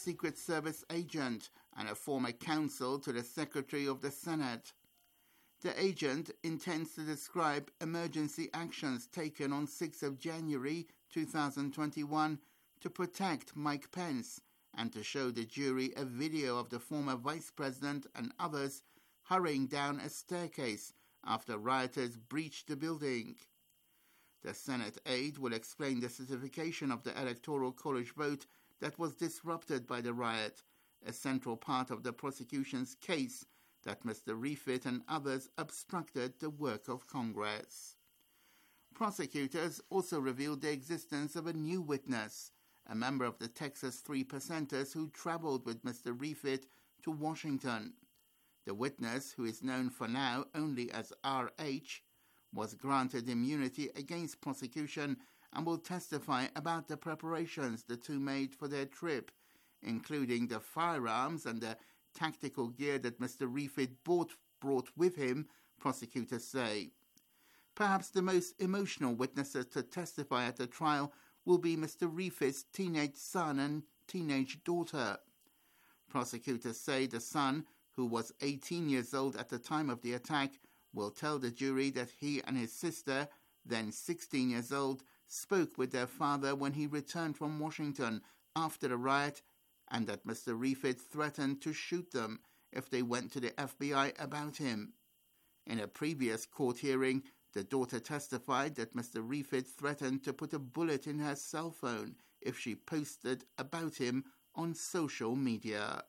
Secret Service agent and a former counsel to the Secretary of the Senate. The agent intends to describe emergency actions taken on 6th of January 2021 to protect Mike Pence and to show the jury a video of the former vice president and others hurrying down a staircase after rioters breached the building. The Senate aide will explain the certification of the Electoral College vote that was disrupted by the riot, a central part of the prosecution's case that Mr. Refit and others obstructed the work of Congress. Prosecutors also revealed the existence of a new witness, a member of the Texas Three Percenters who traveled with Mr. Refit to Washington. The witness, who is known for now only as R.H., was granted immunity against prosecution and will testify about the preparations the two made for their trip, including the firearms and the tactical gear that Mr. Refit brought with him, prosecutors say. Perhaps the most emotional witnesses to testify at the trial will be Mr. Refit's teenage son and teenage daughter. Prosecutors say the son, who was 18 years old at the time of the attack, will tell the jury that he and his sister, then 16 years old, spoke with their father when he returned from Washington after the riot, and that Mr. Refit threatened to shoot them if they went to the FBI about him. In a previous court hearing, the daughter testified that Mr. Refit threatened to put a bullet in her cell phone if she posted about him on social media.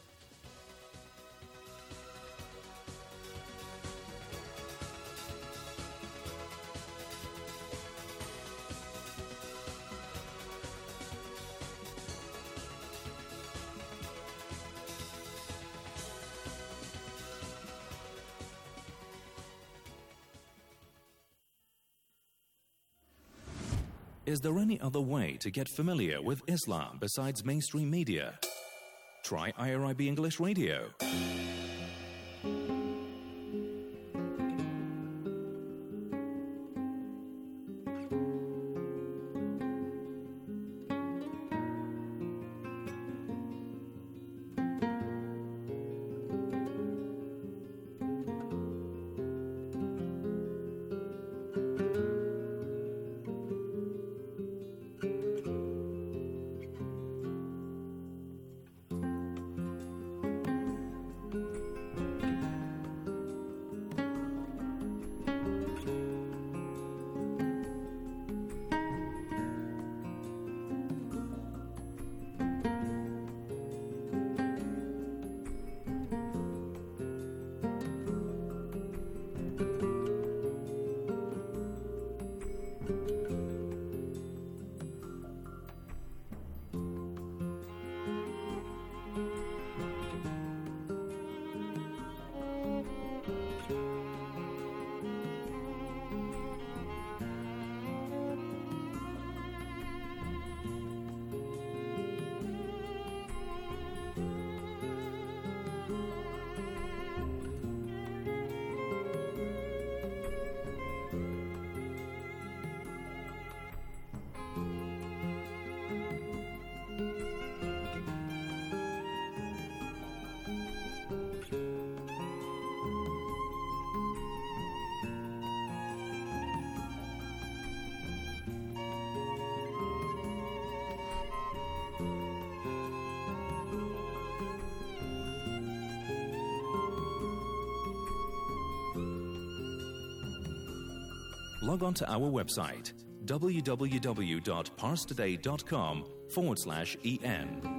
Is there any other way to get familiar with Islam besides mainstream media? Try IRIB English Radio. Log on to our website, www.parstoday.com/en.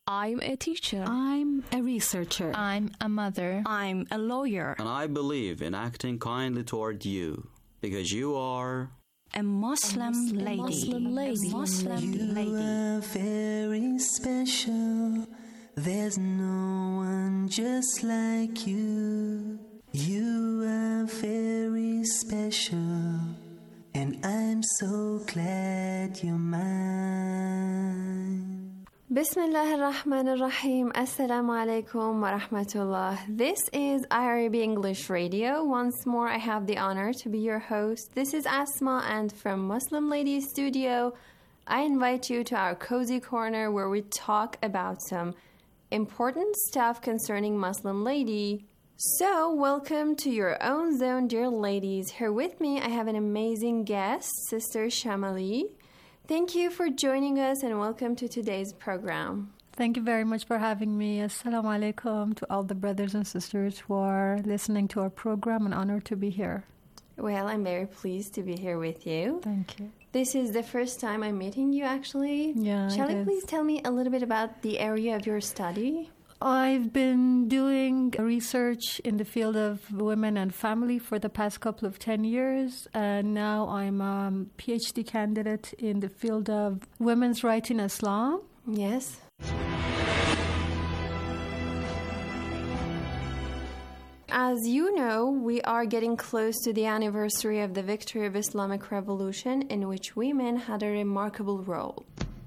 I'm a teacher. I'm a researcher. I'm a mother. I'm a lawyer. And I believe in acting kindly toward you, because you are a Muslim lady. Muslim lady. You are very special. There's no one just like you. You are very special, and I'm so glad you're mine. Bismillah ar-Rahman ar-Rahim. Assalamu alaikum wa rahmatullah. This is IRB English Radio. Once more, I have the honor to be your host. This is Asma, and from Muslim Lady Studio, I invite you to our cozy corner where we talk about some important stuff concerning Muslim lady. So, welcome to your own zone, dear ladies. Here with me, I have an amazing guest, Sister Shamali. Thank you for joining us and welcome to today's program. Thank you very much for having me. Assalamu alaikum to all the brothers and sisters who are listening to our program. An honor to be here. Well, I'm very pleased to be here with you. Thank you. This is the first time I'm meeting you, actually. Yeah, Shall you please tell me a little bit about the area of your study? I've been doing research in the field of women and family for the past couple of 10 years, and now I'm a PhD candidate in the field of women's rights in Islam. Yes. As you know, we are getting close to the anniversary of the victory of Islamic Revolution, in which women had a remarkable role.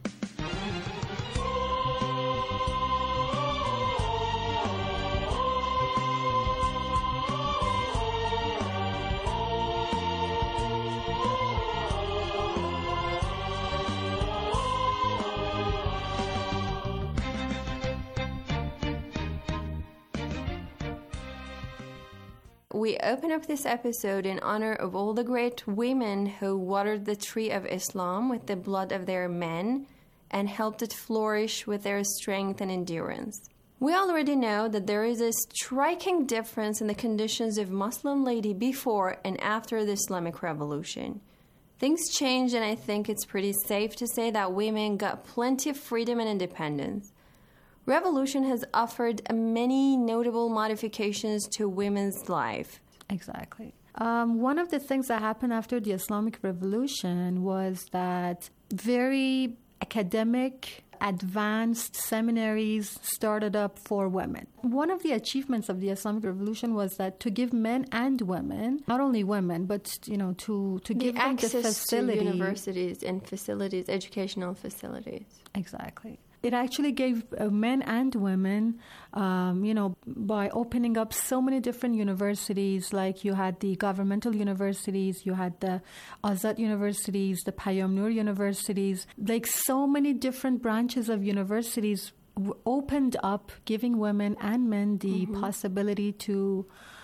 We open up this episode in honor of all the great women who watered the tree of Islam with the blood of their men and helped it flourish with their strength and endurance. We already know that there is a striking difference in the conditions of Muslim lady before and after the Islamic Revolution. Things changed, and I think it's pretty safe to say that women got plenty of freedom and independence. Revolution has offered many notable modifications to women's life. Exactly. One of the things that happened after the Islamic Revolution was that very academic, advanced seminaries started up for women. One of the achievements of the Islamic Revolution was that to give men and women, not only women, but to give them the facility, to universities and facilities, educational facilities. Exactly. It actually gave men and women, by opening up so many different universities, like you had the governmental universities, you had the Azad universities, the Payam Nur universities, like so many different branches of universities opened up, giving women and men the possibility to,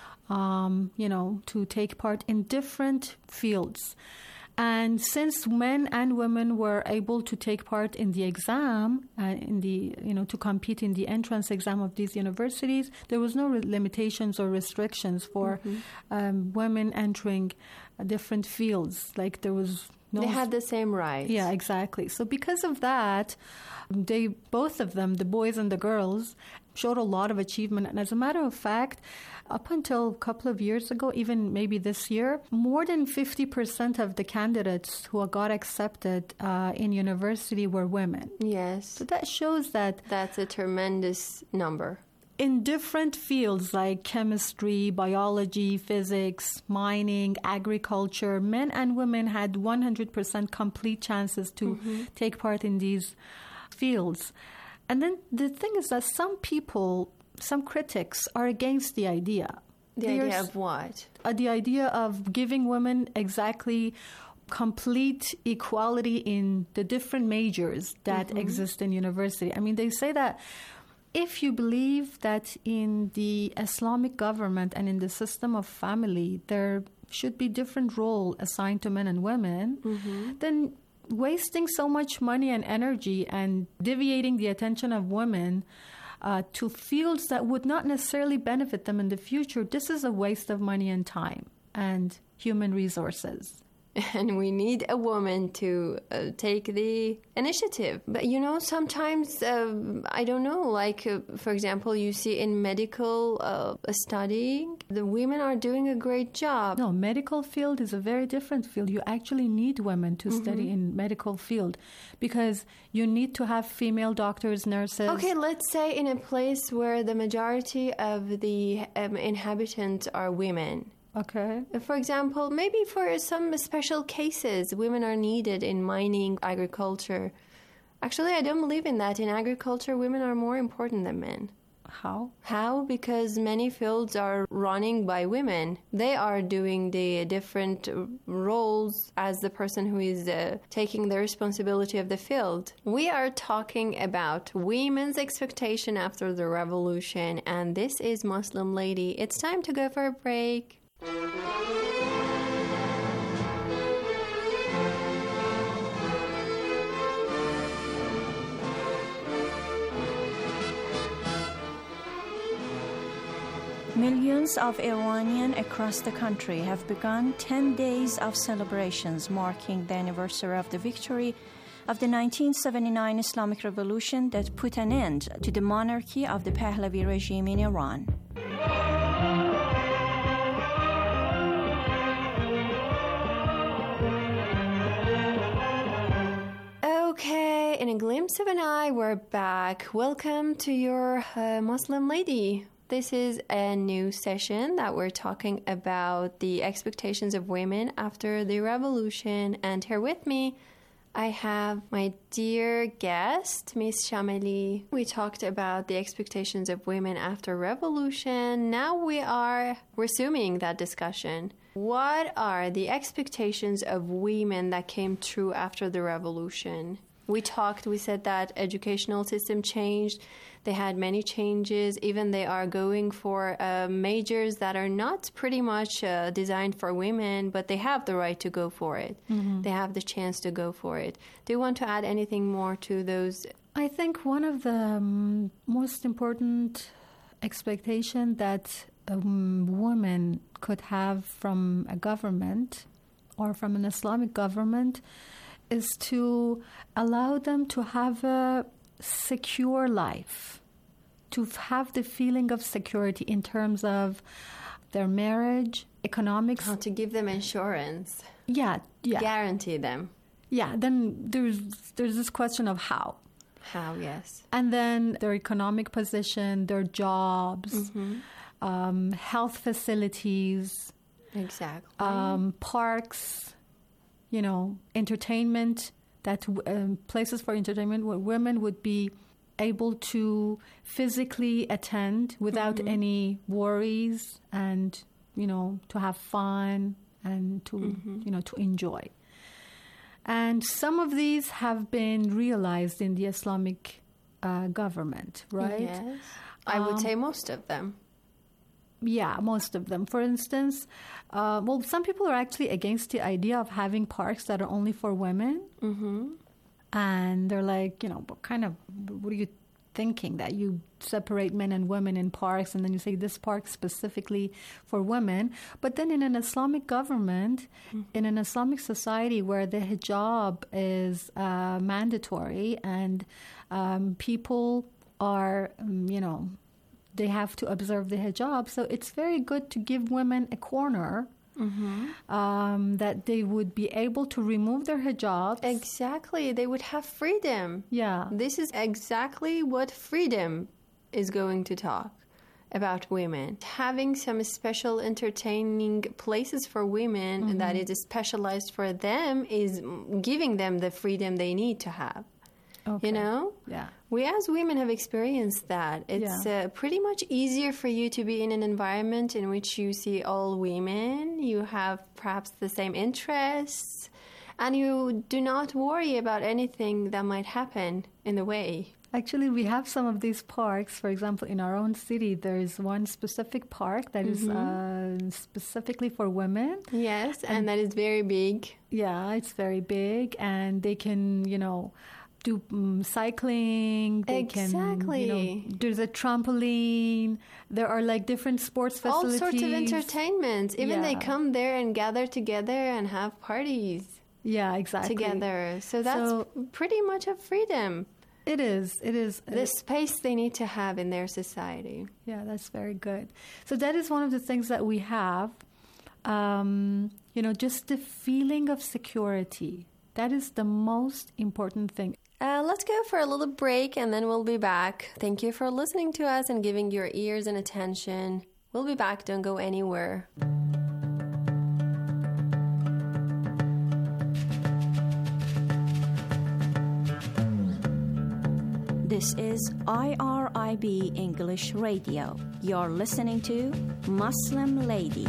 to take part in different fields. And since men and women were able to take part in the exam, to compete in the entrance exam of these universities, there was no limitations or restrictions for women entering different fields. Like there was no... They had the same rights. Yeah, exactly. So because of that, both of them, the boys and the girls, showed a lot of achievement. And as a matter of fact, up until a couple of years ago, even maybe this year, more than 50% of the candidates who got accepted in university were women. Yes. So that shows that... That's a tremendous number. In different fields like chemistry, biology, physics, mining, agriculture, men and women had 100% complete chances to take part in these fields. And then the thing is that some critics are against the idea. The idea of what? The idea of giving women exactly complete equality in the different majors that exist in university. I mean, they say that if you believe that in the Islamic government and in the system of family, there should be different role assigned to men and women, then wasting so much money and energy and deviating the attention of women to fields that would not necessarily benefit them in the future, this is a waste of money and time and human resources. and we need a woman to take the initiative. But sometimes, I don't know, like, for example, you see in medical studying, the women are doing a great job. No, medical field is a very different field. You actually need women to study in medical field because you need to have female doctors, nurses. Okay, let's say in a place where the majority of the inhabitants are women. Okay. For example, maybe for some special cases, women are needed in mining, agriculture. Actually, I don't believe in that. In agriculture, women are more important than men. How? How? Because many fields are running by women. They are doing the different roles as the person who is taking the responsibility of the field. We are talking about women's expectation after the revolution, and this is Muslim Lady. It's time to go for a break. Millions of Iranians across the country have begun 10 days of celebrations marking the anniversary of the victory of the 1979 Islamic Revolution that put an end to the monarchy of the Pahlavi regime in Iran. Okay, in a glimpse of an eye, we're back. Welcome to your Muslim Lady. This is a new session that we're talking about the expectations of women after the revolution. And here with me, I have my dear guest, Miss Shameli. We talked about the expectations of women after revolution. Now we are resuming that discussion. What are the expectations of women that came true after the revolution? We said that educational system changed. They had many changes. Even they are going for majors that are not pretty much designed for women, but they have the right to go for it. Mm-hmm. They have the chance to go for it. Do you want to add anything more to those? I think one of the most important expectation that a woman could have from a government or from an Islamic government is to allow them to have a secure life, to have the feeling of security in terms of their marriage, economics. How to give them insurance. Yeah. Guarantee them. Yeah, then there's this question of how. How, yes. And then their economic position, their jobs, health facilities. Exactly. Parks, entertainment, that places for entertainment where women would be able to physically attend without any worries and, to have fun and to, to enjoy. And some of these have been realized in the Islamic government, right? Yes. I would say most of them. Yeah, most of them. For instance, some people are actually against the idea of having parks that are only for women. Mm-hmm. And they're like, what are you thinking, that you separate men and women in parks and then you say this park specifically for women? But then in an Islamic government, in an Islamic society where the hijab is mandatory and people are, they have to observe the hijab. So it's very good to give women a corner that they would be able to remove their hijabs. Exactly. They would have freedom. Yeah. This is exactly what freedom is going to talk about women. Having some special entertaining places for women that is specialized for them is giving them the freedom they need to have. Okay. Yeah. We as women have experienced that. It's pretty much easier for you to be in an environment in which you see all women, you have perhaps the same interests, and you do not worry about anything that might happen in the way. Actually, we have some of these parks. For example, in our own city, there is one specific park that is specifically for women. Yes, and that is very big. Yeah, it's very big, and they can, do cycling. They Exactly. can, there's a trampoline. There are like different sports facilities. All sorts of entertainment. Even they Yeah. come there and gather together and have parties Yeah, exactly. together. So that's pretty much a freedom. It is. It is. The space they need to have in their society. Yeah, that's very good. So that is one of the things that we have. Just the feeling of security. That is the most important thing. Let's go for a little break and then we'll be back. Thank you for listening to us and giving your ears and attention. We'll be back. Don't go anywhere. This is IRIB English Radio. You're listening to Muslim Lady.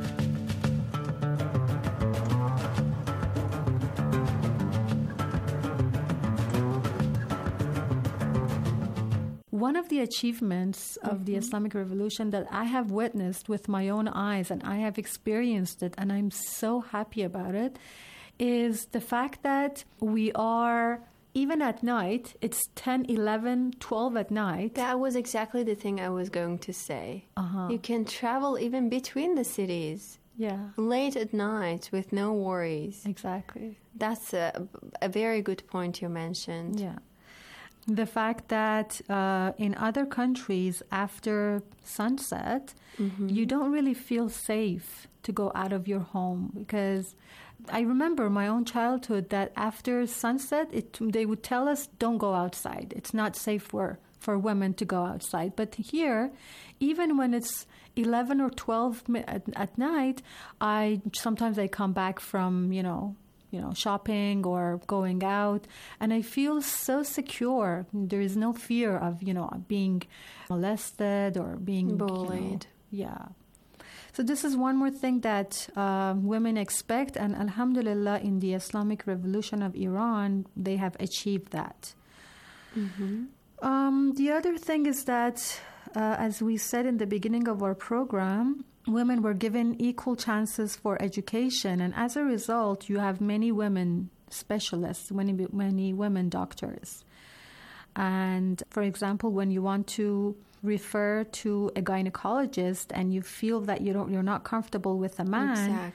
One of the achievements of the Islamic Revolution that I have witnessed with my own eyes, and I have experienced it, and I'm so happy about it, is the fact that we are, even at night, it's 10, 11, 12 at night. That was exactly the thing I was going to say. You can travel even between the cities. Yeah. Late at night with no worries. Exactly. That's a very good point you mentioned. Yeah. The fact that in other countries, after sunset, you don't really feel safe to go out of your home, because I remember my own childhood that after sunset, they would tell us, don't go outside. It's not safe for women to go outside. But here, even when it's 11 or 12 at night, sometimes I come back from, shopping or going out, and I feel so secure. There is no fear of, being molested or being bullied. Yeah. So this is one more thing that women expect, and alhamdulillah, in the Islamic Revolution of Iran, they have achieved that. The other thing is that, as we said in the beginning of our program, women were given equal chances for education, and as a result, you have many women specialists, many women doctors. And for example, when you want to refer to a gynecologist and you feel that you're not comfortable with a man,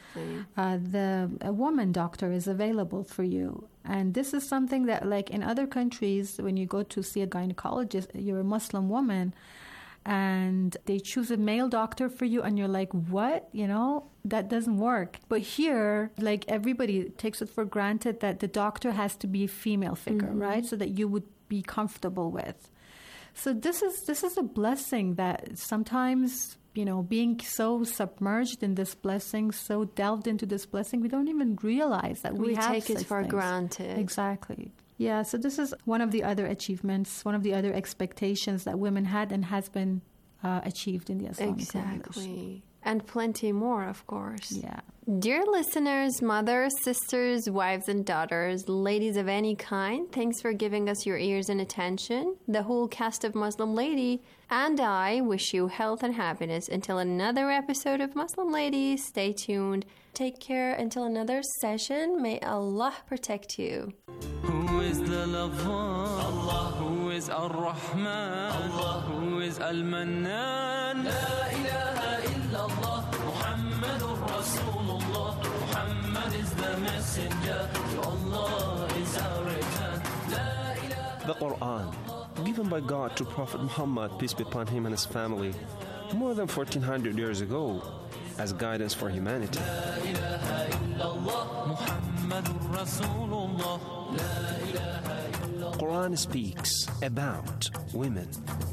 a woman doctor is available for you. And this is something that, like in other countries, when you go to see a gynecologist, you're a Muslim woman, and they choose a male doctor for you, and you're like, what? That doesn't work. But here, like, everybody takes it for granted that the doctor has to be a female figure, right? So that you would be comfortable with. So this is a blessing that sometimes, being so submerged in this blessing, so delved into this blessing, we don't even realize that we have take it for things. granted. Exactly. Yeah, so this is one of the other achievements, one of the other expectations that women had and has been achieved in the Islamic Revolution. And plenty more, of course. Yeah. Dear listeners, mothers, sisters, wives and daughters, ladies of any kind, thanks for giving us your ears and attention. The whole cast of Muslim Lady and I wish you health and happiness until another episode of Muslim Lady. Stay tuned. Take care until another session. May Allah protect you. Who is the lover? Allah. Who is Ar-Rahman? Allah. Who is Al-Mannan? La ilaha illallah. Muhammadur Rasulullah. Muhammad is the messenger. To Allah is our return. La ilaha. The Quran, given by God to Prophet Muhammad, peace be upon him and his family, more than 1400 years ago, as guidance for humanity. La ilaha illallah. Muhammadur Rasulullah. La ilaha illallah. Quran speaks about women.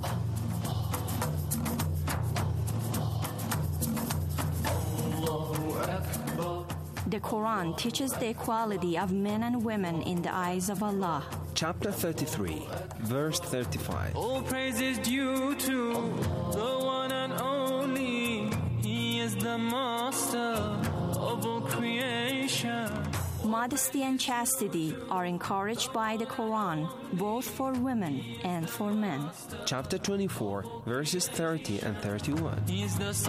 The Quran teaches the equality of men and women in the eyes of Allah. Chapter 33, verse 35. All praise is due to the one and only. He is the master of all creation. Modesty and chastity are encouraged by the Quran, both for women and for men. Chapter 24, verses 30 and 31. He is the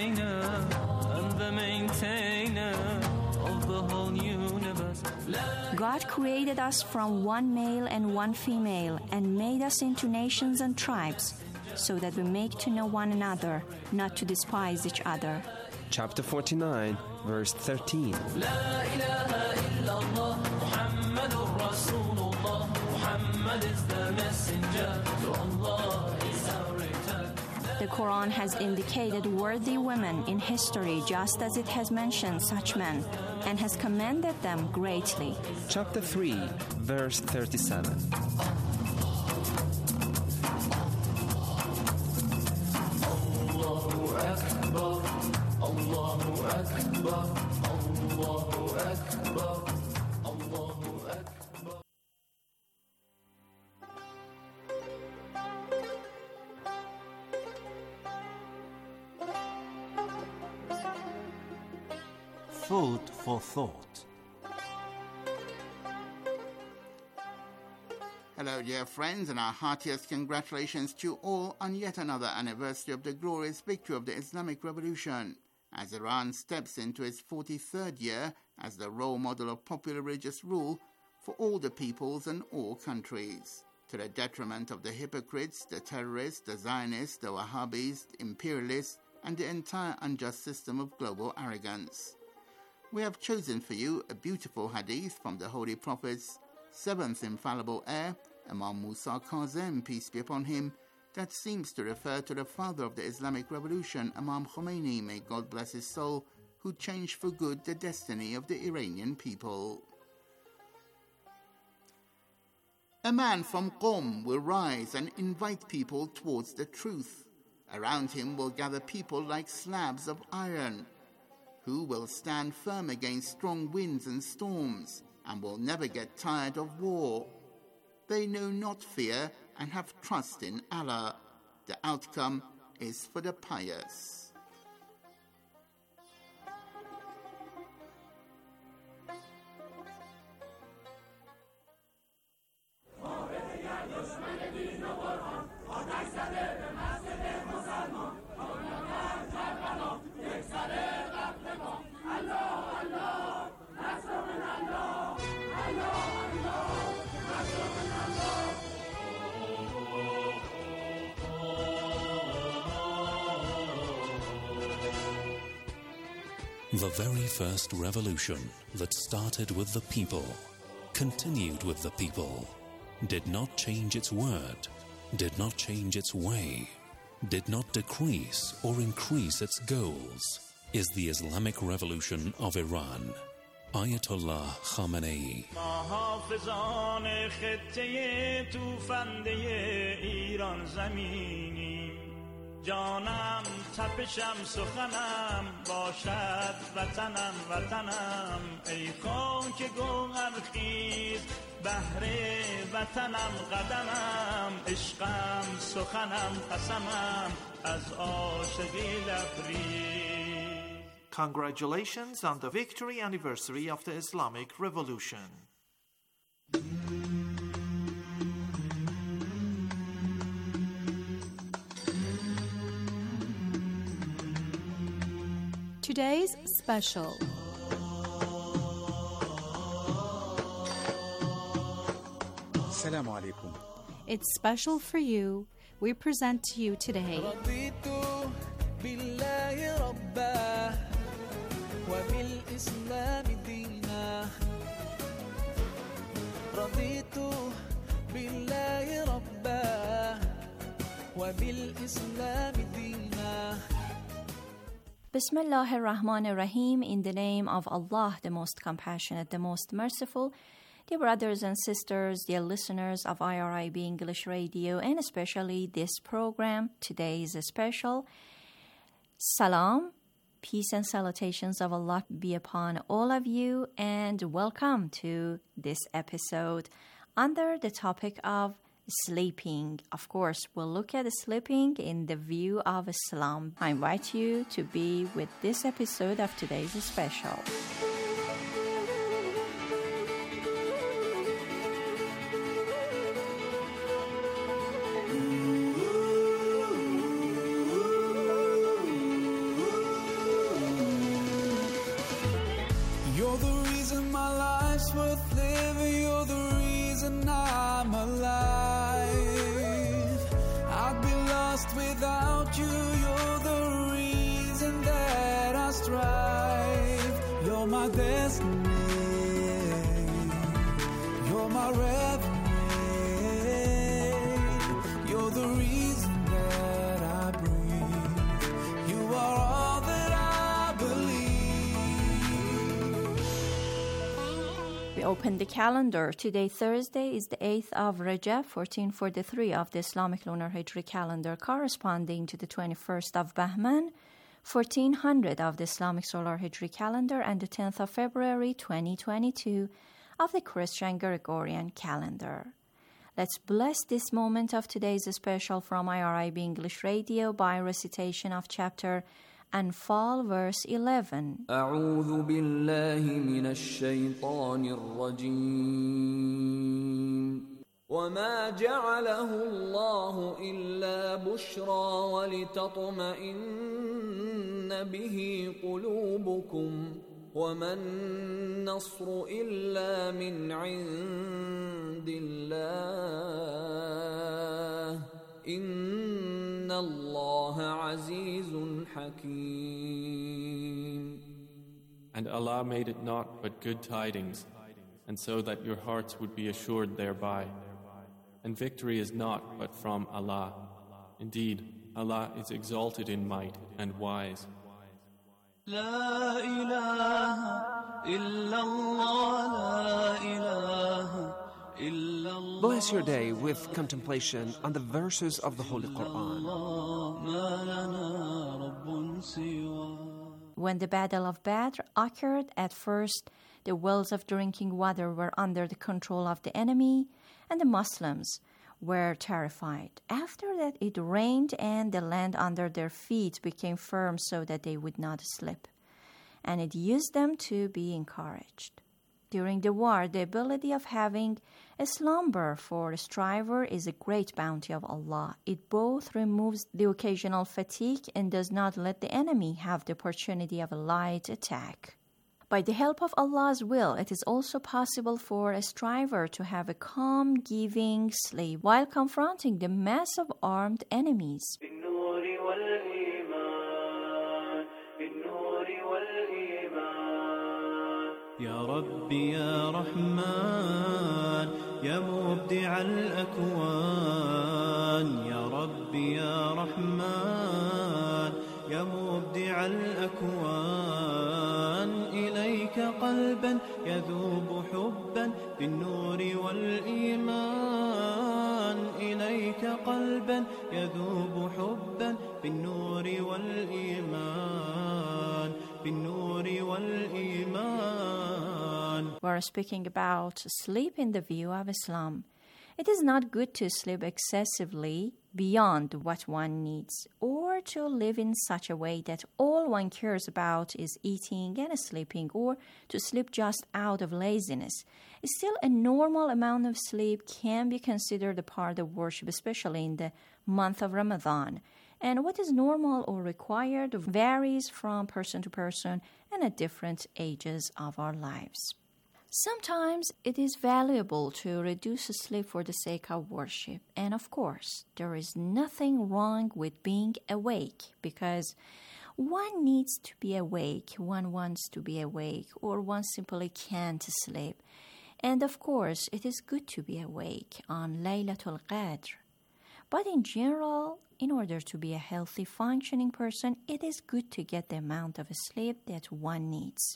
sustainer and the maintainer of the whole universe. God created us from one male and one female and made us into nations and tribes so that we make to know one another, not to despise each other. Chapter 49, verse 13. The Quran has indicated worthy women in history just as it has mentioned such men and has commended them greatly. Chapter 3, verse 37. Food for thought. Hello, dear friends, and our heartiest congratulations to you all on yet another anniversary of the glorious victory of the Islamic Revolution, as Iran steps into its 43rd year as the role model of popular religious rule for all the peoples and all countries, to the detriment of the hypocrites, the terrorists, the Zionists, the Wahhabis, the imperialists, and the entire unjust system of global arrogance. We have chosen for you a beautiful hadith from the Holy Prophet's seventh infallible heir, Imam Musa Kazem, peace be upon him, that seems to refer to the father of the Islamic Revolution, Imam Khomeini, may God bless his soul, who changed for good the destiny of the Iranian people. A man from Qom will rise and invite people towards the truth. Around him will gather people like slabs of iron, who will stand firm against strong winds and storms, and will never get tired of war. They know not fear and have trust in Allah. The outcome is for the pious. The very first revolution that started with the people, continued with the people, did not change its word, did not change its way, did not decrease or increase its goals, is the Islamic Revolution of Iran. Ayatollah Khamenei. جانم تپشم سخنم باشد وطنم وطنم ای خاک گوهرخیز بهر وطنم قدمم عشقم سخنم قسمم از عاشقی لبریز. Congratulations on the victory anniversary of the Islamic Revolution. Today's special. Assalamu alaikum. It's special for you. We present to you today. Bismillah ar-Rahman ar-Rahim, in the name of Allah, the most compassionate, the most merciful. Dear brothers and sisters, dear listeners of IRIB English Radio, and especially this program, today is a special. Salam, peace and salutations of Allah be upon all of you, and welcome to this episode under the topic of sleeping. Of course, we'll look at sleeping in the view of Islam. I invite you to be with this episode of today's special. You're the reason my life's worth living. reason I'm alive. I'd be lost without you. You're the reason that I strive. You're my destiny. You're my reverie. You're the reason that I breathe. You are all that I believe. We open the calendar. Today, Thursday, is the 8th of Rajab, 1443 of the Islamic Lunar Hijri calendar, corresponding to the 21st of Bahman, 1400 of the Islamic Solar Hijri calendar, and the 10th of February, 2022 of the Christian Gregorian calendar. Let's bless this moment of today's special from IRIB English Radio by recitation of chapter Anfal, verse 11. أعوذ بالله من الشيطان الرجيم وما جعله الله إلا بشرى ولتطمئن به قلوبكم وما النصر إلا من عند الله إن الله عزيز حكيم. And Allah made it not but good tidings, and so that your hearts would be assured thereby. And victory is not but from Allah. Indeed, Allah is exalted in might and wise. لا إله إلا الله لا إله إلا الله. Bless your day with contemplation on the verses of the Holy Quran. ما لنا رب سواه. When the Battle of Badr occurred, at first the wells of drinking water were under the control of the enemy, and the Muslims were terrified. After that, it rained, and the land under their feet became firm so that they would not slip, and it used them to be encouraged. During the war, the ability of having a slumber for a striver is a great bounty of Allah. It both removes the occasional fatigue and does not let the enemy have the opportunity of a light attack. By the help of Allah's will, it is also possible for a striver to have a calm, giving sleep while confronting the mass of armed enemies. يا ربي يا رحمن يا مبدع الأكوان يا ربي يا رحمن يا مبدع الأكوان إليك قلبا يذوب حبا بالنور والإيمان إليك قلبا يذوب حبا بالنور والإيمان بالنور والإيمان. We're speaking about sleep in the view of Islam. It is not good to sleep excessively beyond what one needs, or to live in such a way that all one cares about is eating and sleeping, or to sleep just out of laziness. Still, a normal amount of sleep can be considered a part of worship, especially in the month of Ramadan. And what is normal or required varies from person to person and at different ages of our lives. Sometimes it is valuable to reduce sleep for the sake of worship. And of course, there is nothing wrong with being awake, because one needs to be awake, one wants to be awake, or one simply can't sleep. And of course, it is good to be awake on Laylatul Qadr. But in general, in order to be a healthy, functioning person, it is good to get the amount of sleep that one needs.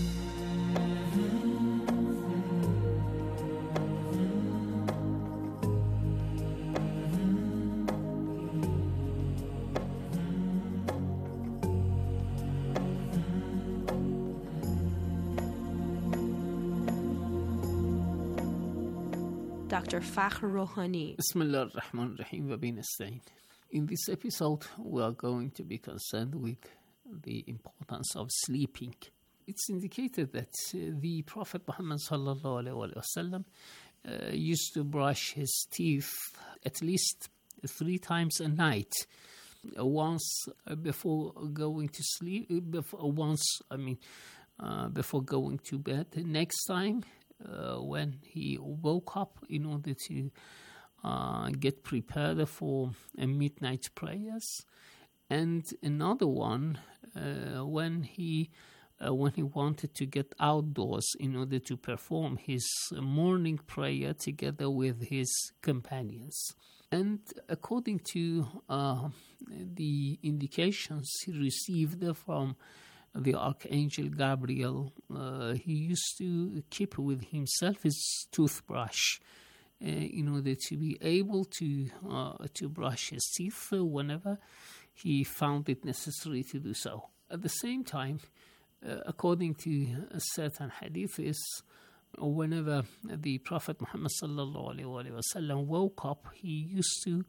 Dr. Fakhr Rouhani. Bismillah ar-Rahman ar-Rahim wa bi nasta'in. In this episode, we are going to be concerned with the importance of sleeping. It's indicated that the Prophet Muhammad sallallahu alaihi wasallam used to brush his teeth at least 3 times a night. Once before going to sleep, before going to bed. The next time when he woke up in order to get prepared for midnight prayers, and another one when he wanted to get outdoors in order to perform his morning prayer together with his companions. And according to the indications he received from the Archangel Gabriel, he used to keep with himself his toothbrush in order to be able to brush his teeth whenever he found it necessary to do so. At the same time, according to certain hadiths, whenever the Prophet Muhammad sallallahu alaihi wasallam woke up, he used to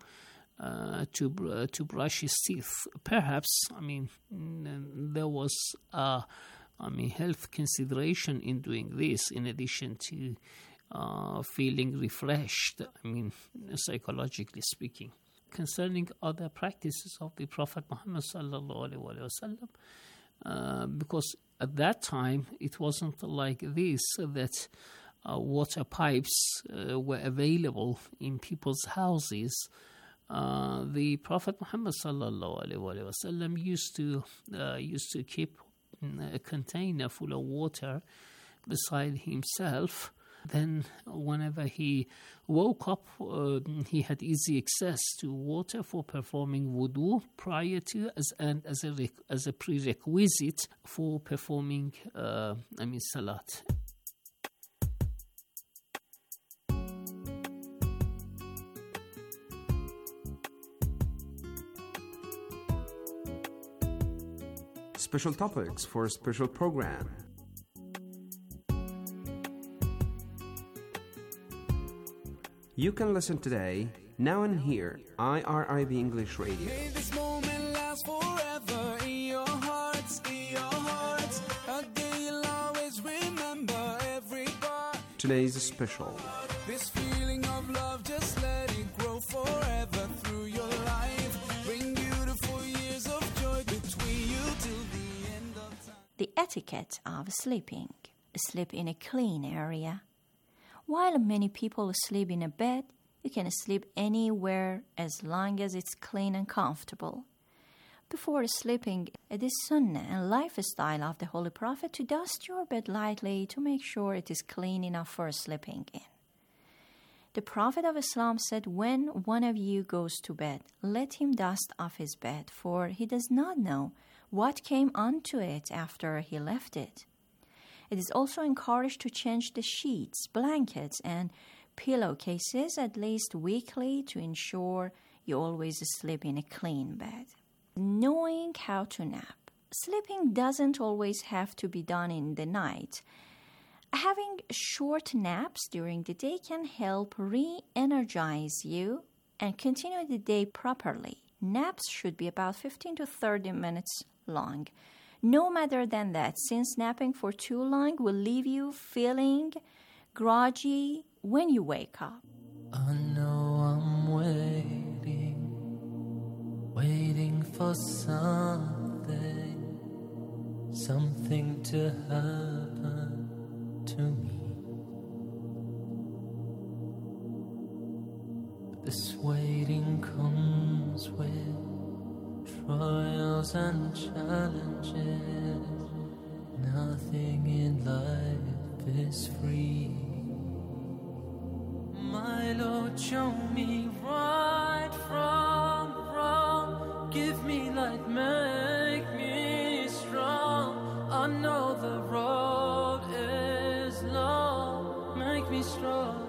brush his teeth. Perhaps, there was health consideration in doing this, in addition to feeling refreshed, psychologically speaking. Concerning other practices of the Prophet Muhammad sallallahu alaihi wasallam, because at that time it wasn't like this, that water pipes were available in people's houses. The Prophet Muhammad sallallahu alaihi wasallam used to keep a container full of water beside himself. Then whenever he woke up, he had easy access to water for performing wudu prior to, as a prerequisite for performing salat. Special topics for a special program. You can listen today, now and here, IRIB English Radio. May this moment last forever in your hearts, a day you'll always remember every part. Today's special. This feeling of love, just let it grow forever through your life. Bring beautiful years of joy between you till the end of time. The etiquette of sleeping. Sleep in a clean area. While many people sleep in a bed, you can sleep anywhere as long as it's clean and comfortable. Before sleeping, it is sunnah and lifestyle of the Holy Prophet to dust your bed lightly to make sure it is clean enough for sleeping in. The Prophet of Islam said, when one of you goes to bed, let him dust off his bed, for he does not know what came onto it after he left it. It is also encouraged to change the sheets, blankets, and pillowcases at least weekly to ensure you always sleep in a clean bed. Knowing how to nap. Sleeping doesn't always have to be done in the night. Having short naps during the day can help re-energize you and continue the day properly. Naps should be about 15 to 30 minutes long. No matter than that, since napping for too long will leave you feeling groggy when you wake up. I know I'm waiting for something to happen to me. But this waiting comes with trials and challenges. Nothing in life is free. My Lord, show me right from wrong. Give me light, make me strong. I know the road is long. Make me strong.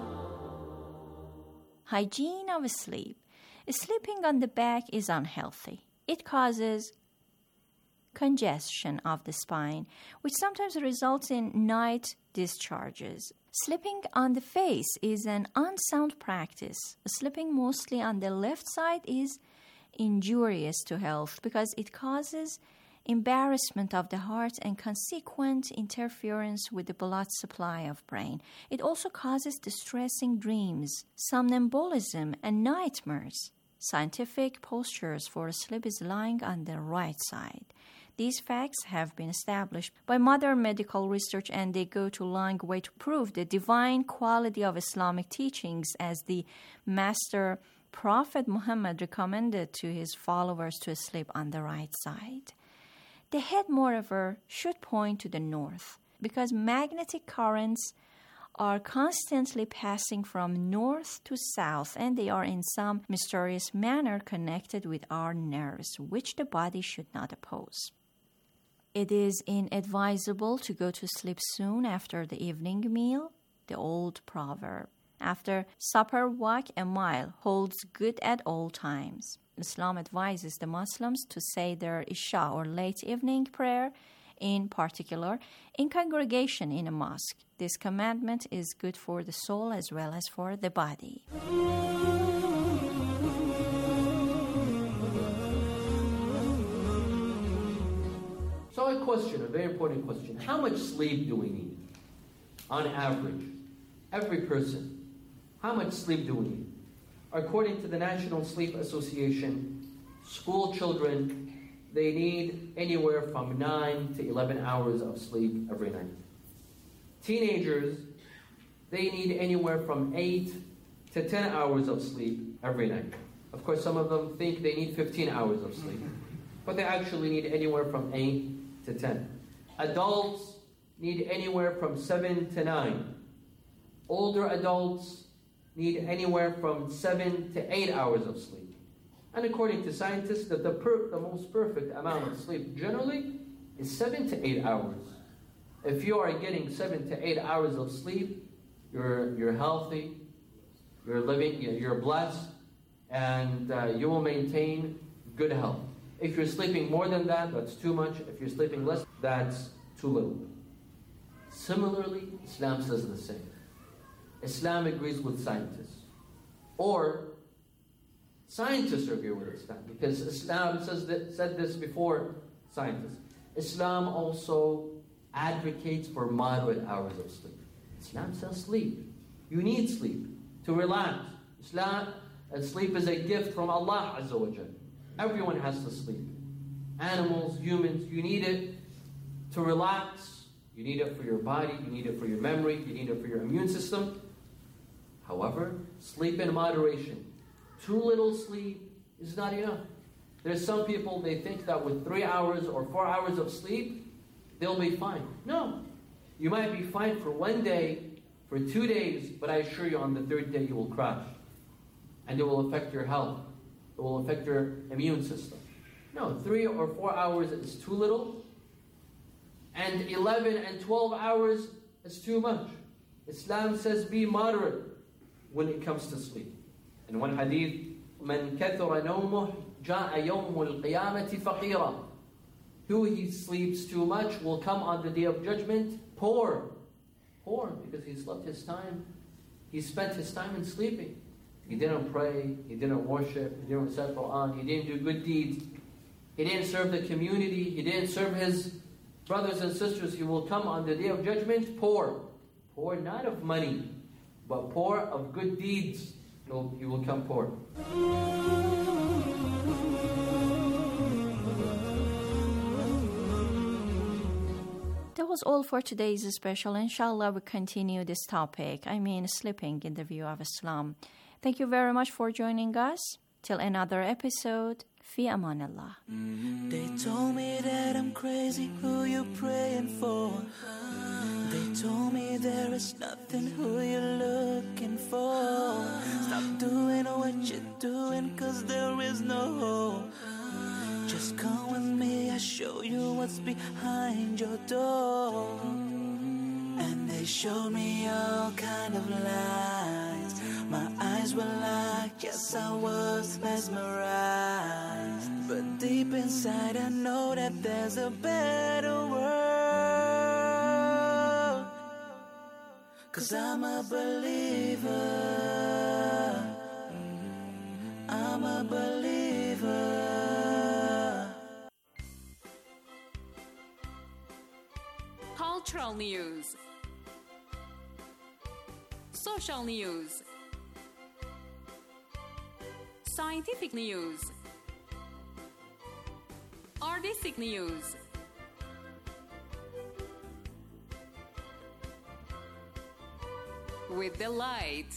Hygiene of sleep. Sleeping on the back is unhealthy. It causes congestion of the spine, which sometimes results in night discharges. Sleeping on the face is an unsound practice. Sleeping mostly on the left side is injurious to health because it causes embarrassment of the heart and consequent interference with the blood supply of brain. It also causes distressing dreams, somnambulism, and nightmares. Scientific postures for sleep is lying on the right side. These facts have been established by modern medical research, and they go to a long way to prove the divine quality of Islamic teachings, as the Master Prophet Muhammad recommended to his followers to sleep on the right side. The head, moreover, should point to the north, because magnetic currents are constantly passing from north to south, and they are in some mysterious manner connected with our nerves, which the body should not oppose. It is inadvisable to go to sleep soon after the evening meal. The old proverb, "After supper, walk a mile," holds good at all times. Islam advises the Muslims to say their Isha or late evening prayer, in particular, in congregation in a mosque. This commandment is good for the soul as well as for the body. So a question, a very important question. How much sleep do we need? On average, every person, how much sleep do we need? According to the National Sleep Association, school children, they need anywhere from 9 to 11 hours of sleep every night. Teenagers, they need anywhere from 8 to 10 hours of sleep every night. Of course, some of them think they need 15 hours of sleep, but they actually need anywhere from 8 to 10. Adults need anywhere from 7 to 9. Older adults need anywhere from 7 to 8 hours of sleep. And according to scientists, that the most perfect amount of sleep generally is 7 to 8 hours. If you are getting 7 to 8 hours of sleep, you're healthy, you're living, you're blessed, and you will maintain good health. If you're sleeping more than that, that's too much. If you're sleeping less, that's too little. Similarly, Islam says the same. Islam agrees with scientists. Or scientists agree with Islam, because Islam said this before scientists. Islam also advocates for moderate hours of sleep. Islam says sleep. You need sleep to relax. Islam and sleep is a gift from Allah Azza wa Jal. Everyone has to sleep. Animals, humans, you need it to relax. You need it for your body. You need it for your memory. You need it for your immune system. However, sleep in moderation. Too little sleep is not enough. There's some people, they think that with 3 hours or 4 hours of sleep, they'll be fine. No. You might be fine for 1 day, for 2 days, but I assure you on the 3rd day you will crash. And it will affect your health. It will affect your immune system. No, 3 or 4 hours is too little. And 11 and 12 hours is too much. Islam says be moderate when it comes to sleep. In one hadith, مَنْ كَثُرَ نَوْمُهُ جَاءَ يَوْمُ الْقِيَامَةِ فَقِيرًا. Who sleeps too much will come on the day of judgment poor. Poor because he slept his time. He spent his time in sleeping. He didn't pray, he didn't worship, he didn't recite Quran, he didn't do good deeds. He didn't serve the community, he didn't serve his brothers and sisters. He will come on the day of judgment poor. Poor not of money, but poor of good deeds. He will come poor. That was all for today's special. Inshallah, we continue this topic. Sleeping in the view of Islam. Thank you very much for joining us. Till another episode. Fi amanillah. They told me that I'm crazy. Who you praying for? They told me there is nothing. Who you looking for? Stop doing what you're doing, 'cause there is no hope. Just come with me, I'll show you what's behind your door. And they showed me all kind of lies. My eyes were locked, yes I was mesmerized. But deep inside I know that there's a better world. 'Cause I'm a believer. I'm a believer. Cultural news, social news, scientific news, artistic news. with the light.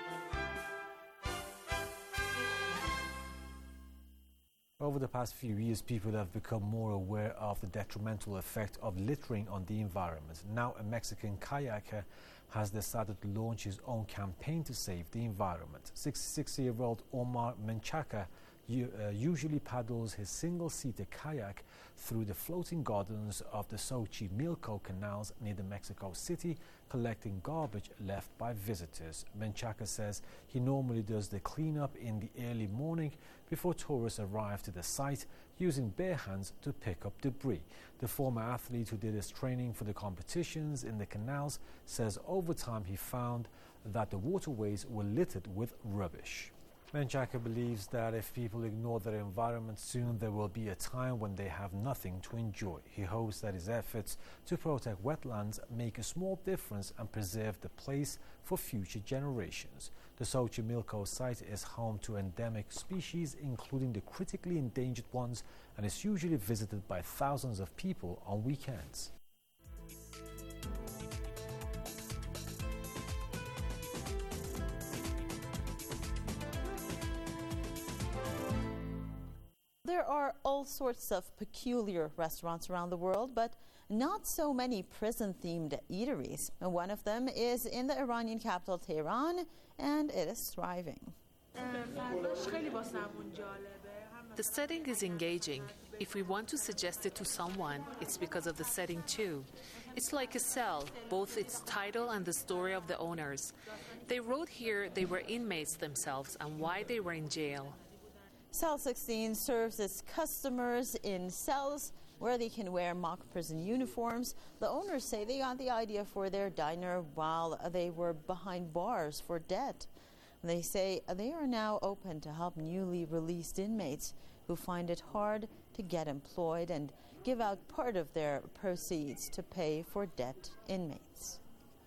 Over the past few years, people have become more aware of the detrimental effect of littering on the environment. Now, a Mexican kayaker has decided to launch his own campaign to save the environment. 66-year-old Omar Menchaca usually paddles his single-seater kayak through the floating gardens of the Xochimilco canals near the Mexico City, collecting garbage left by visitors. Menchaca says he normally does the cleanup in the early morning before tourists arrive to the site, using bare hands to pick up debris. The former athlete who did his training for the competitions in the canals says over time he found that the waterways were littered with rubbish. Menchaca believes that if people ignore their environment, soon there will be a time when they have nothing to enjoy. He hopes that his efforts to protect wetlands make a small difference and preserve the place for future generations. The Xochimilco site is home to endemic species, including the critically endangered ones, and is usually visited by thousands of people on weekends. There are all sorts of peculiar restaurants around the world, but not so many prison-themed eateries. One of them is in the Iranian capital, Tehran, and it is thriving. The setting is engaging. If we want to suggest it to someone, it's because of the setting too. It's like a cell, both its title and the story of the owners. They wrote here they were inmates themselves and why they were in jail. Cell 16 serves its customers in cells where they can wear mock prison uniforms. The owners say they got the idea for their diner while they were behind bars for debt. They say they are now open to help newly released inmates who find it hard to get employed and give out part of their proceeds to pay for debt inmates.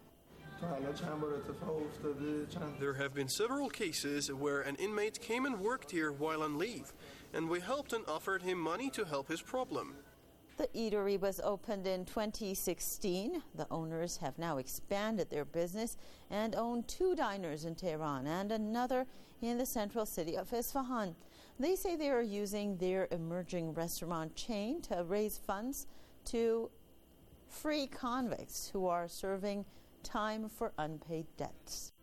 There have been several cases where an inmate came and worked here while on leave, and we helped and offered him money to help his problem. The eatery was opened in 2016. The owners have now expanded their business and own 2 diners in Tehran and another in the central city of Isfahan. They say they are using their emerging restaurant chain to raise funds to free convicts who are serving time for unpaid debts.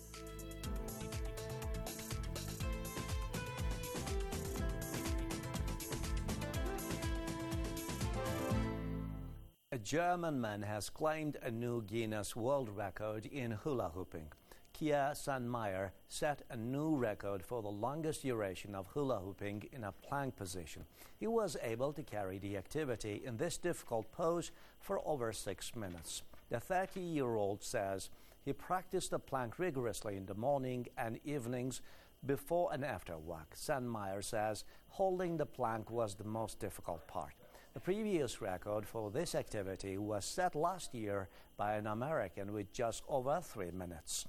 A German man has claimed a new Guinness World Record in hula hooping. Kia Sandmeyer set a new record for the longest duration of hula hooping in a plank position. He was able to carry the activity in this difficult pose for over 6 minutes. The 30-year-old says he practiced the plank rigorously in the morning and evenings before and after work. Sandmeyer says holding the plank was the most difficult part. The previous record for this activity was set last year by an American with just over 3 minutes.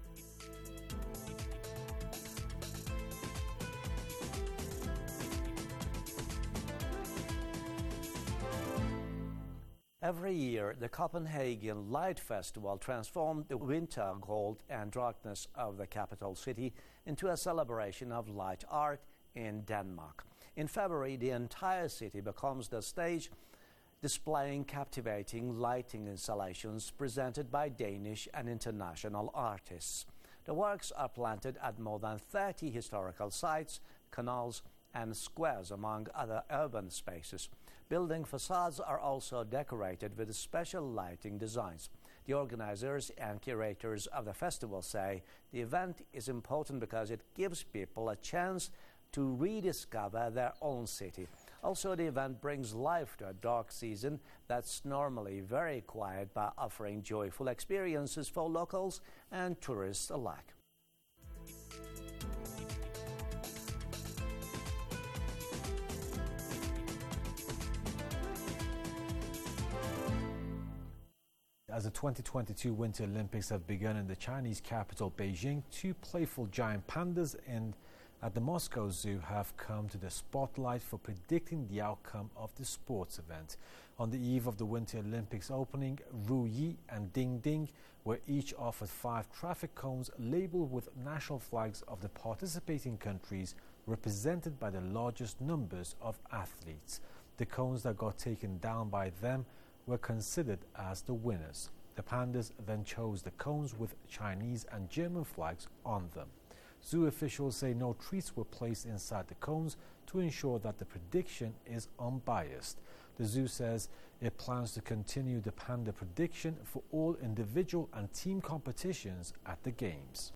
Every year, the Copenhagen Light Festival transformed the winter cold and darkness of the capital city into a celebration of light art in Denmark. In February, the entire city becomes the stage, displaying captivating lighting installations presented by Danish and international artists. The works are planted at more than 30 historical sites, canals, and squares, among other urban spaces. Building facades are also decorated with special lighting designs. The organizers and curators of the festival say the event is important because it gives people a chance to rediscover their own city. Also, the event brings life to a dark season that's normally very quiet by offering joyful experiences for locals and tourists alike. As the 2022 Winter Olympics have begun in the Chinese capital, Beijing, 2 playful giant pandas in at the Moscow Zoo have come to the spotlight for predicting the outcome of the sports event. On the eve of the Winter Olympics opening, Ru Yi and Ding Ding were each offered 5 traffic cones labeled with national flags of the participating countries, represented by the largest numbers of athletes. The cones that got taken down by them were considered as the winners. The pandas then chose the cones with Chinese and German flags on them. Zoo officials say no treats were placed inside the cones to ensure that the prediction is unbiased. The zoo says it plans to continue the panda prediction for all individual and team competitions at the Games.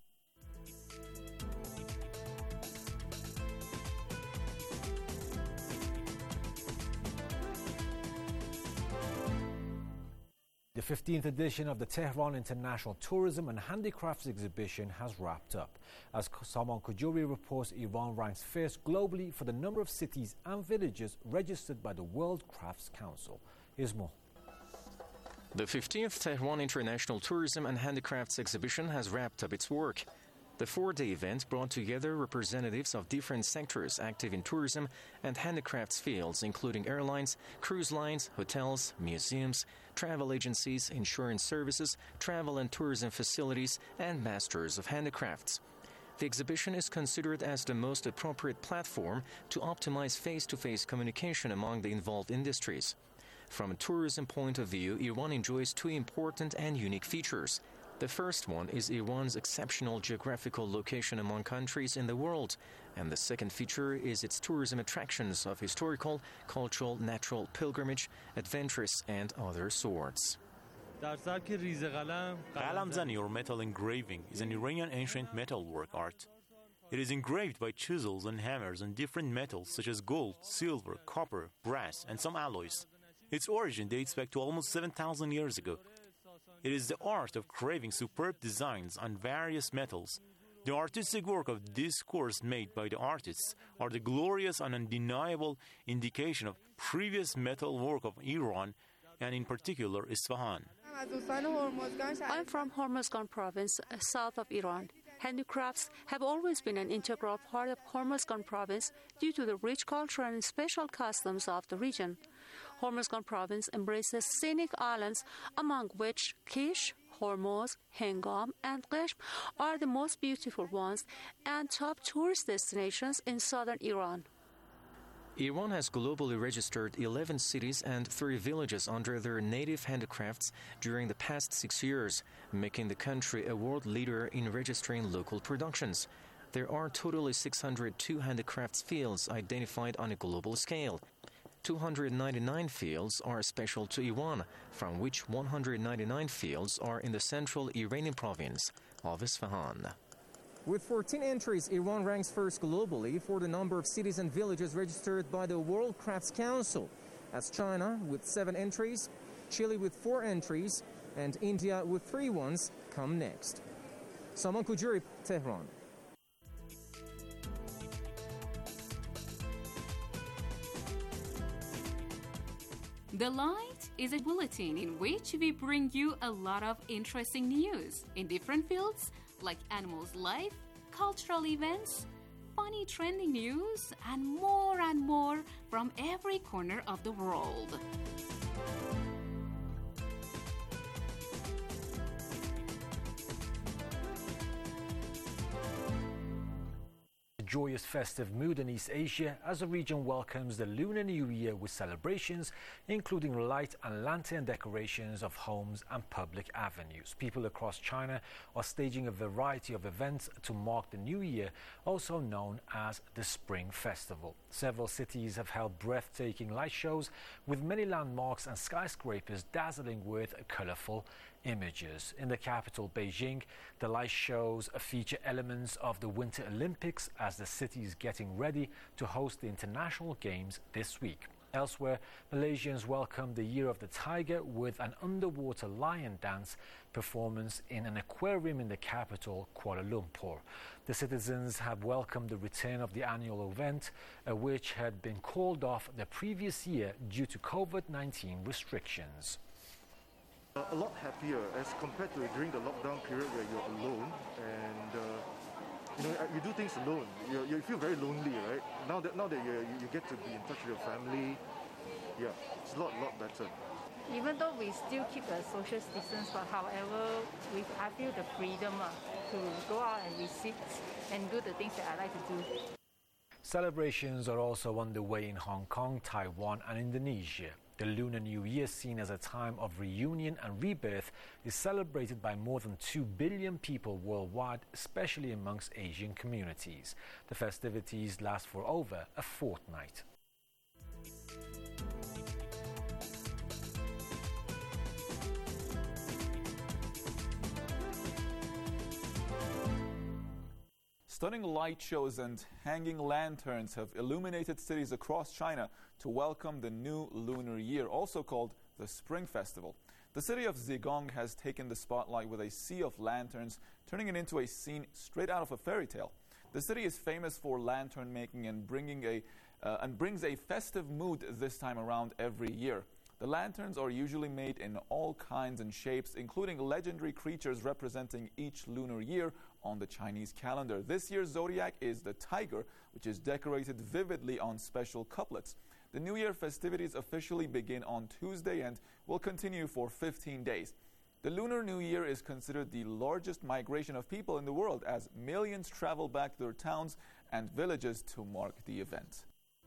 The 15th edition of the Tehran International Tourism and Handicrafts Exhibition has wrapped up. As Salman Khoujouri reports, Iran ranks first globally for the number of cities and villages registered by the World Crafts Council. Here's more. The 15th Tehran International Tourism and Handicrafts Exhibition has wrapped up its work. The 4-day event brought together representatives of different sectors active in tourism and handicrafts fields, including airlines, cruise lines, hotels, museums, travel agencies, insurance services, travel and tourism facilities, and masters of handicrafts. The exhibition is considered as the most appropriate platform to optimize face-to-face communication among the involved industries. From a tourism point of view, Iran enjoys 2 important and unique features. The first one is Iran's exceptional geographical location among countries in the world, and the second feature is its tourism attractions of historical, cultural, natural, pilgrimage, adventurous, and other sorts. Qalamzani, or metal engraving, is an Iranian ancient metalwork art. It is engraved by chisels and hammers on different metals such as gold, silver, copper, brass, and some alloys. Its origin dates back to almost 7,000 years ago. It is the art of carving superb designs on various metals. The artistic work of discourse made by the artists are the glorious and undeniable indication of previous metal work of Iran, and in particular Isfahan. I'm from Hormozgan province, south of Iran. Handicrafts have always been an integral part of Hormozgan province due to the rich culture and special customs of the region. Hormozgan province embraces scenic islands, among which Kish, Hormuz, Hengam, and Qeshm are the most beautiful ones and top tourist destinations in southern Iran. Iran has globally registered 11 cities and 3 villages under their native handicrafts during the past 6 years, making the country a world leader in registering local productions. There are totally 602 handicrafts fields identified on a global scale. 299 fields are special to Iran, from which 199 fields are in the central Iranian province of Isfahan. With 14 entries, Iran ranks first globally for the number of cities and villages registered by the World Crafts Council, as China with 7 entries, Chile with 4 entries, and India with 3 ones come next. Salman Khoujouri, Tehran. The Light is a bulletin in which we bring you a lot of interesting news in different fields like animals' life, cultural events, funny trending news, and more from every corner of the world. Joyous festive mood in East Asia as the region welcomes the Lunar New Year with celebrations including light and lantern decorations of homes and public avenues. People across China are staging a variety of events to mark the New Year, also known as the Spring Festival. Several cities have held breathtaking light shows with many landmarks and skyscrapers dazzling with colorful images. In the capital, Beijing, the light shows feature elements of the Winter Olympics as the city is getting ready to host the International Games this week. Elsewhere, Malaysians welcomed the Year of the Tiger with an underwater lion dance performance in an aquarium in the capital, Kuala Lumpur. The citizens have welcomed the return of the annual event, which had been called off the previous year due to COVID-19 restrictions. A lot happier as compared to during the lockdown period where you're alone, and you do things alone. You feel very lonely, right? Now that you get to be in touch with your family, yeah, it's a lot better. Even though we still keep a social distance, but however, I feel the freedom to go out and visit and do the things that I like to do. Celebrations are also underway in Hong Kong, Taiwan and Indonesia. The Lunar New Year, seen as a time of reunion and rebirth, is celebrated by more than 2 billion people worldwide, especially amongst Asian communities. The festivities last for over a fortnight. Stunning light shows and hanging lanterns have illuminated cities across China to welcome the new lunar year, also called the Spring Festival. The city of Zigong has taken the spotlight with a sea of lanterns, turning it into a scene straight out of a fairy tale. The city is famous for lantern making and brings a festive mood this time around every year. The lanterns are usually made in all kinds and shapes, including legendary creatures representing each lunar year on the Chinese calendar. This year's zodiac is the tiger, which is decorated vividly on special couplets. The New Year festivities officially begin on Tuesday and will continue for 15 days. The Lunar New Year is considered the largest migration of people in the world, as millions travel back to their towns and villages to mark the event.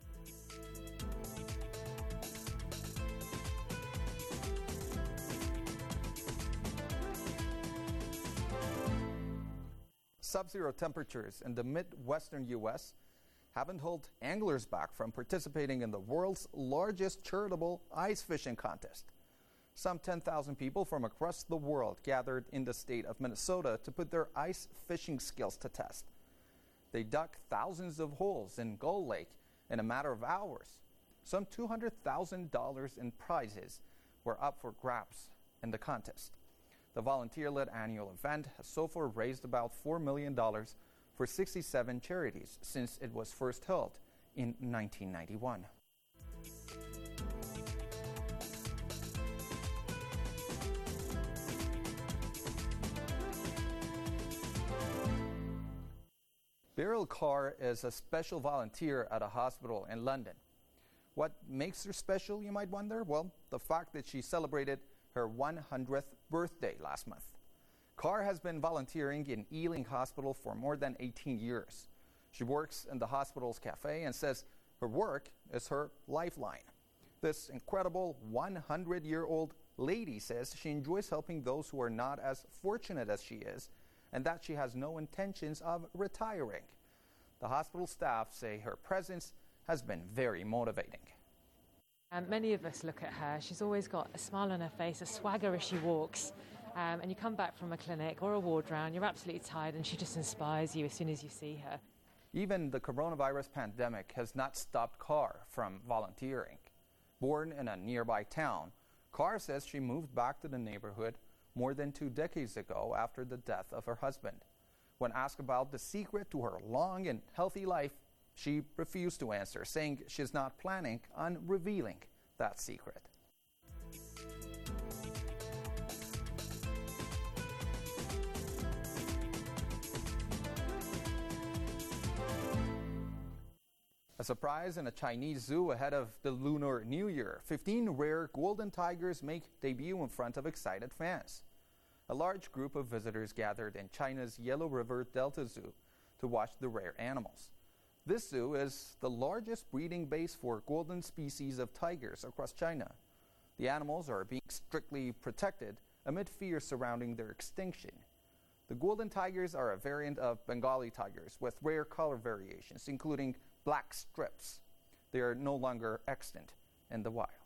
Sub-zero temperatures in the Midwestern U.S. haven't held anglers back from participating in the world's largest charitable ice fishing contest. Some 10,000 people from across the world gathered in the state of Minnesota to put their ice fishing skills to test. They dug thousands of holes in Gull Lake in a matter of hours. Some $200,000 in prizes were up for grabs in the contest. The volunteer-led annual event has so far raised about $4 million for 67 charities since it was first held in 1991. Beryl Carr is a special volunteer at a hospital in London. What makes her special, you might wonder? Well, the fact that she celebrated her 100th birthday last month. Carr has been volunteering in Ealing Hospital for more than 18 years. She works in the hospital's cafe and says her work is her lifeline. This incredible 100-year-old lady says she enjoys helping those who are not as fortunate as she is, and that she has no intentions of retiring. The hospital staff say her presence has been very motivating. Many of us look at her. She's always got a smile on her face, a swagger as she walks. And you come back from a clinic or a ward round, you're absolutely tired, and she just inspires you as soon as you see her. Even the coronavirus pandemic has not stopped Carr from volunteering. Born in a nearby town, Carr says she moved back to the neighborhood more than 2 decades ago after the death of her husband. When asked about the secret to her long and healthy life, she refused to answer, saying she's not planning on revealing that secret. A surprise in a Chinese zoo ahead of the Lunar New Year. 15 rare golden tigers make debut in front of excited fans. A large group of visitors gathered in China's Yellow River Delta Zoo to watch the rare animals. This zoo is the largest breeding base for golden species of tigers across China. The animals are being strictly protected amid fears surrounding their extinction. The golden tigers are a variant of Bengali tigers with rare color variations, including black strips. They are no longer extant in the wild.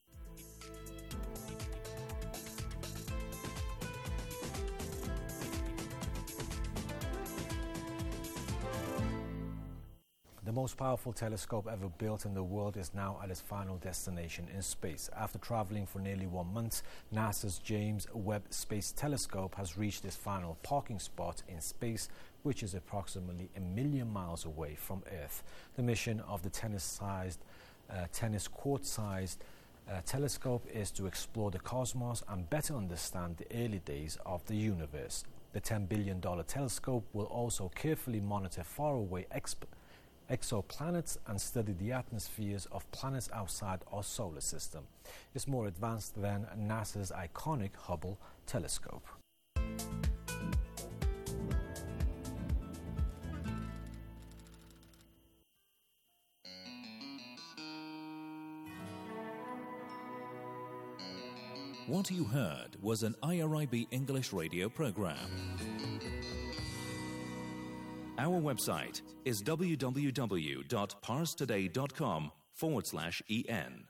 The most powerful telescope ever built in the world is now at its final destination in space. After traveling for nearly 1 month, NASA's James Webb Space Telescope has reached its final parking spot in space, which is approximately 1 million miles away from Earth. The mission of the tennis court-sized telescope is to explore the cosmos and better understand the early days of the universe. The $10 billion telescope will also carefully monitor faraway exoplanets and study the atmospheres of planets outside our solar system. It's more advanced than NASA's iconic Hubble telescope. What you heard was an IRIB English radio program. Our website is www.parstoday.com/en.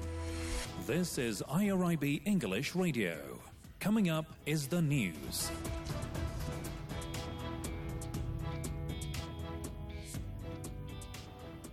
This is IRIB English Radio. Coming up is the news.